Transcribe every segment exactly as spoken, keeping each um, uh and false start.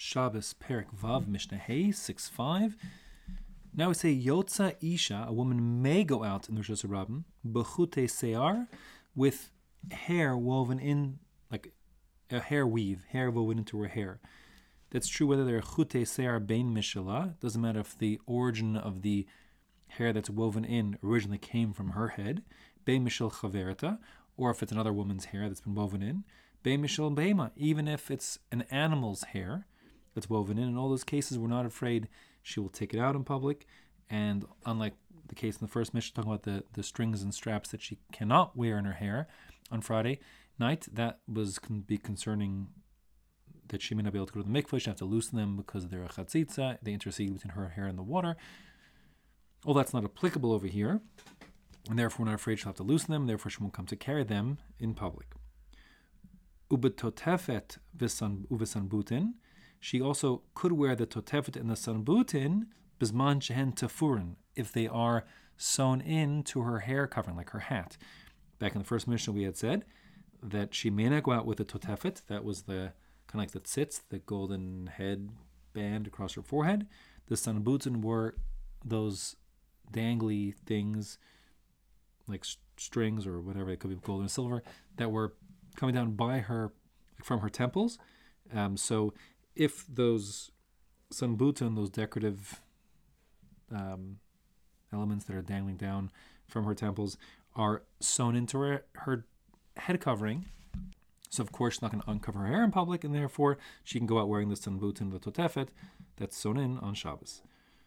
Shabbos Perik Vav Mishnah Hey six five. Now we say Yotza Isha, a woman may go out in the Rosh Hashanah, Bechute Sear, with hair woven in, like a hair weave, hair woven into her hair. That's true whether they're Chute Sear Bein Mishala. Doesn't matter if the origin of the hair that's woven in originally came from her head, Bein Mishal Chaverta, or if it's another woman's hair that's been woven in, Bein Mishal Behema, even if it's an animal's hair that's woven in. In all those cases, we're not afraid she will take it out in public. And unlike the case in the first Mishnah, talking about the, the strings and straps that she cannot wear in her hair on Friday night, that was can be concerning that she may not be able to go to the mikveh. She have to loosen them because they're a chatzitza. They intercede between her hair and the water. All that's not applicable over here, and therefore we're not afraid she'll have to loosen them. Therefore, she won't come to carry them in public. Ubetotefet uvesanbutin. She also could wear the totefet and the sanbutin bisman shehen tafurin, if they are sewn in to her hair covering, like her hat. Back in the first Mishnah, we had said that she may not go out with the totefet. That was the kind of like the tzitz, the golden head band across her forehead. The sanbutin were those dangly things, like st- strings or whatever, it could be gold and silver, that were coming down by her, from her temples. Um, so if those sanbutin, those decorative um, elements that are dangling down from her temples, are sewn into her, her head covering, so of course she's not going to uncover her hair in public, and therefore she can go out wearing the sanbutin, the totefet, that's sewn in on Shabbos.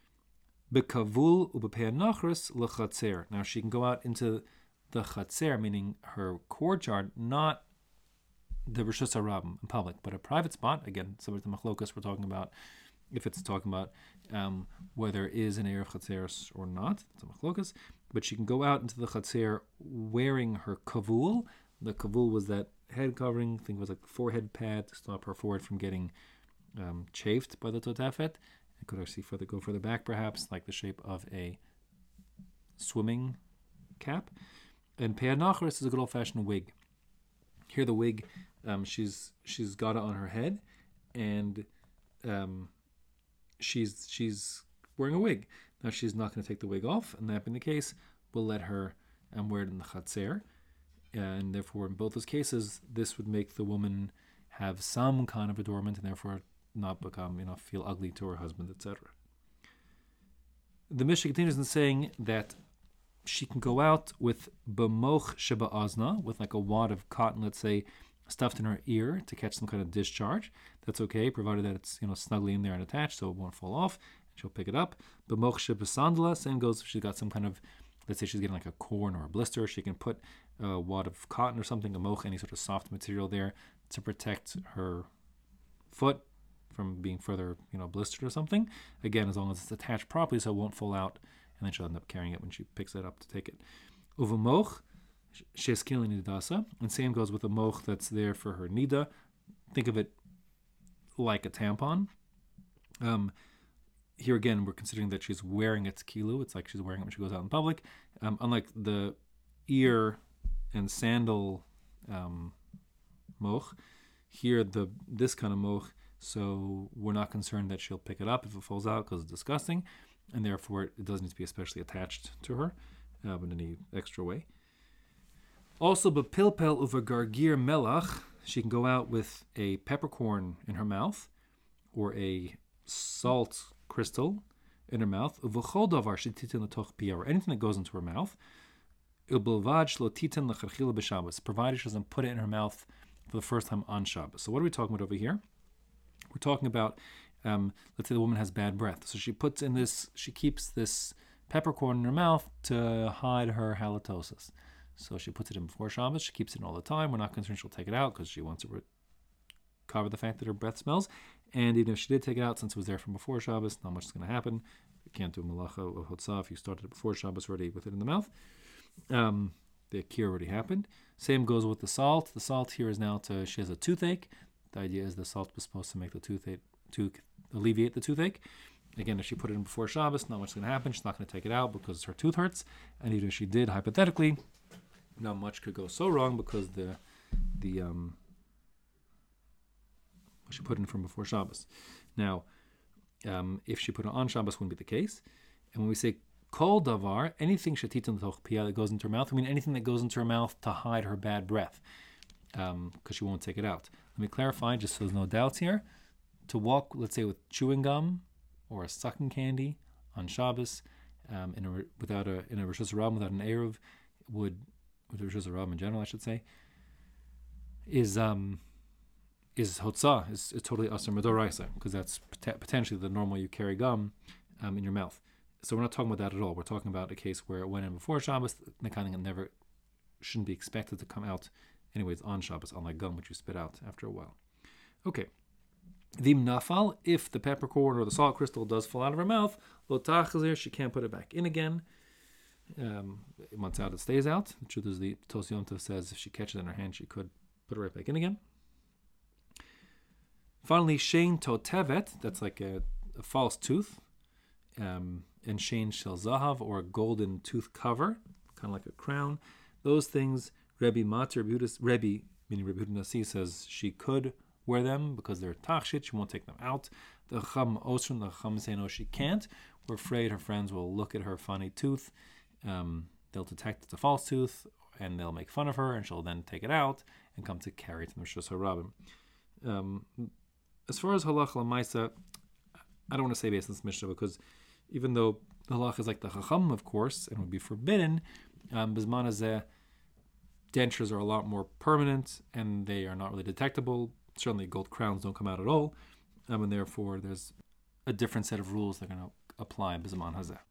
Bekavul ubepei nachris lechatzer. Now she can go out into the chatzer, meaning her courtyard, not the Rosh Hashanah in public, but a private spot. Again, similar to machlokas, we're talking about if it's talking about um, whether it is an erev chatzer or not. It's a machlokas, but she can go out into the chatzer wearing her kavul. The kavul was that head covering. I think it was like the forehead pad to stop her forehead from getting um, chafed by the totefet. It could actually further go further back, perhaps, like the shape of a swimming cap. And Pei Nachris is a good old-fashioned wig. Here, the wig, um, she's she's got it on her head, and um, she's she's wearing a wig. Now she's not going to take the wig off, and that being the case, we'll let her um, wear it in the chatzer. And therefore, in both those cases, this would make the woman have some kind of adornment, and therefore not become, you know, feel ugly to her husband, et cetera. The Mishnah continues in saying that she can go out with b'moch sheba'azna, with like a wad of cotton, let's say, stuffed in her ear to catch some kind of discharge. That's okay, provided that it's, you know, snugly in there and attached, so it won't fall off. She'll pick it up. B'moch sheba'sandla, same goes if she's got some kind of, let's say she's getting like a corn or a blister, she can put a wad of cotton or something, a moch, any sort of soft material there to protect her foot from being further, you know, blistered or something. Again, as long as it's attached properly so it won't fall out, and then she'll end up carrying it when she picks it up to take it. Uva moch, she'eskil nidasa, and same goes with a moch that's there for her nida. Think of it like a tampon. Um, here again, we're considering that she's wearing a tekilu. It's like she's wearing it when she goes out in public. Um, unlike the ear and sandal um, moch, here the this kind of moch, so we're not concerned that she'll pick it up if it falls out because it's disgusting, and therefore it doesn't need to be especially attached to her uh, in any extra way. Also, bepilpel uva gargir melach, she can go out with a peppercorn in her mouth or a salt crystal in her mouth, uvachol davar shetitin letoch pia, or anything that goes into her mouth, ilbilvad shlo titin lecharchila b'Shabbos, provided she doesn't put it in her mouth for the first time on Shabbos. So what are we talking about over here? We're talking about, um, let's say the woman has bad breath. So she puts in this, she keeps this peppercorn in her mouth to hide her halitosis. So she puts it in before Shabbos. She keeps it in all the time. We're not concerned she'll take it out because she wants to re- cover the fact that her breath smells. And even if she did take it out, since it was there from before Shabbos, not much is going to happen. You can't do malacha or hotzah if you started it before Shabbos already with it in the mouth. Um, the cure already happened. Same goes with the salt. The salt here is now to, she has a toothache. The idea is the salt was supposed to make the toothache, to alleviate the toothache. Again, if she put it in before Shabbos, not much is going to happen. She's not going to take it out because her tooth hurts. And even if she did, hypothetically, not much could go so wrong because the the um, she put in from before Shabbos. Now, um, if she put it on Shabbos, wouldn't be the case. And when we say kol davar, anything shetitin l'toch piyah that goes into her mouth, I mean anything that goes into her mouth to hide her bad breath, because um, she won't take it out. Let me clarify, just so there's no doubts here. To walk, let's say, with chewing gum or a sucking candy on Shabbos, um, in a, without a in a Rosh Hashanah, without an Eruv, would with a Rosh Hashanah in general, I should say, is um is hotzah, is, is totally asur midoraisa, because that's pot- potentially the normal you carry gum um, in your mouth. So we're not talking about that at all. We're talking about a case where it went in before Shabbos, the kind of thing that never shouldn't be expected to come out anyways on Shabbos, unlike gum, which you spit out after a while. Okay. Vim nafal, if the peppercorn or the salt crystal does fall out of her mouth, lo tachzir, she can't put it back in again. Um, once out, it stays out. The truth is, the Tos Yom Tov says if she catches it in her hand, she could put it right back in again. Finally, shein totevet, that's like a, a false tooth, um, and shein shel zahav, or a golden tooth cover, kind of like a crown. Those things, Rebbe Mater, Rebbe, meaning Rebbe Yehuda Nasi, says she could wear them because they're tachshit, she won't take them out. The Chacham Osran, the Chacham say no, she can't. We're afraid her friends will look at her funny tooth, um, they'll detect it's a false tooth, and they'll make fun of her, and she'll then take it out and come to carry it in the Rosh Hashanah. Um As far as halach l'maisa, I don't want to say based on this Mishnah, because even though halach is like the chacham, of course, and would be forbidden, um, bisman hazeh, dentures are a lot more permanent, and they are not really detectable. Certainly gold crowns don't come out at all, um, and therefore there's a different set of rules that are going to apply bisman hazeh.